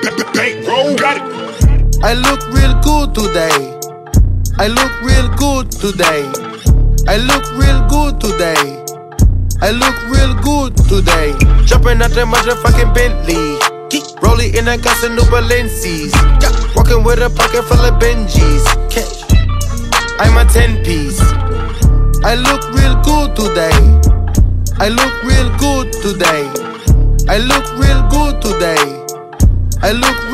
Bankroll, got it. I look real good today. I look real good today. I look real good today. I look real good today. Jumping out that motherfucking Bentley. Rolling in that got some new Balenci's. Walking with a pocket full of Benjis. I'm a 10-piece. I look real good today. I look real good today. I look real good today. I look